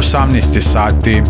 18 sati.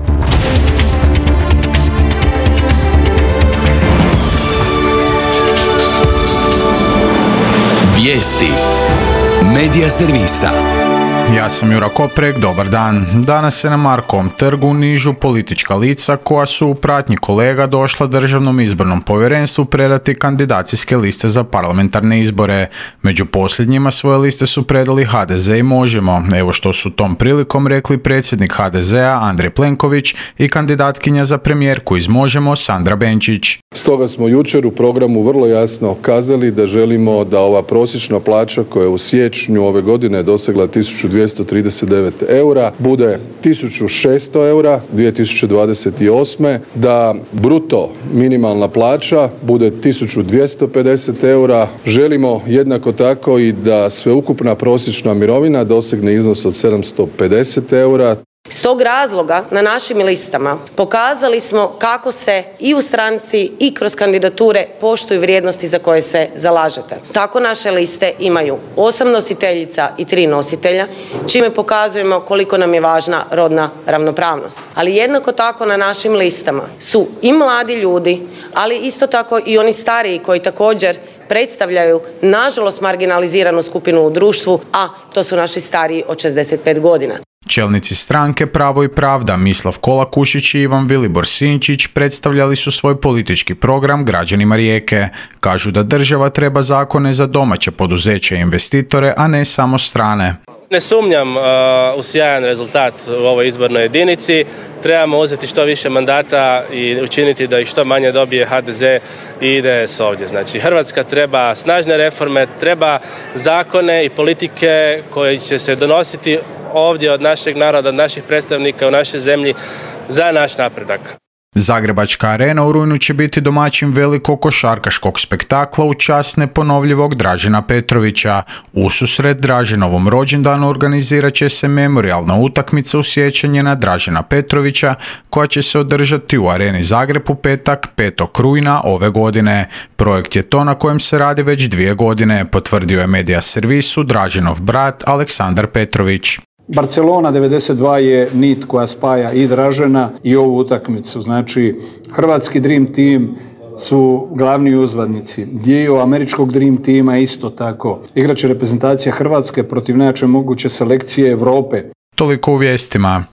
Vijesti Medija servisa. Ja sam Jura Koprek, dobar dan. Danas se na Markovom trgu nižu politička lica koja su u pratnji kolega došla Državnom izbornom povjerenstvu predati kandidacijske liste za parlamentarne izbore. Među posljednjima svoje liste su predali HDZ i Možemo. Evo što su tom prilikom rekli predsjednik HDZ-a Andrej Plenković i kandidatkinja za premijerku iz Možemo Sandra Benčić. Stoga smo jučer u programu vrlo jasno kazali da želimo da ova prosječna plaća koja je u siječnju ove godine dosegla 1239 eura bude 1600 eura 2028. Da bruto minimalna plaća bude 1250 eura. Želimo jednako tako i da sveukupna prosječna mirovina dosegne iznos od 750 eura. S tog razloga na našim listama pokazali smo kako se i u stranci i kroz kandidature poštuju vrijednosti za koje se zalažete. Tako naše liste imaju 8 nositeljica i 3 nositelja, čime pokazujemo koliko nam je važna rodna ravnopravnost. Ali jednako tako na našim listama su i mladi ljudi, ali isto tako i oni stariji koji također predstavljaju nažalost marginaliziranu skupinu u društvu, a to su naši stariji od 65 godina. Čelnici stranke Pravo i pravda Mislav Kolakušić i Ivan Vilibor Sinčić predstavljali su svoj politički program građanima Rijeke. Kažu da država treba zakone za domaće poduzeće i investitore, a ne samo strane. Ne sumnjam u sjajan rezultat u ovoj izbornoj jedinici. Trebamo uzeti što više mandata i učiniti da ih što manje dobije HDZ i IDS ovdje. Znači, Hrvatska treba snažne reforme, treba zakone i politike koji će se donositi ovdje od našeg naroda, od naših predstavnika u našoj zemlji za naš napredak. Zagrebačka arena u rujnu će biti domaćin velikog košarkaškog spektakla u čast neponovljivog Dražena Petrovića. Ususret Draženovom rođendanu organizirat će se memorijalna utakmica u sjećanje na Dražena Petrovića koja će se održati u areni Zagreb u petak 5. rujna ove godine. Projekt je to na kojem se radi već 2 godine, potvrdio je Medija servisu Draženov brat Aleksandar Petrović. Barcelona 92 je nit koja spaja i Dražena i ovu utakmicu. Znači, hrvatski Dream Team su glavni uzvadnici. Dio američkog Dream Teama isto tako. Igraće reprezentacija Hrvatske protiv najjače moguće selekcije Europe. Toliko u vijestima.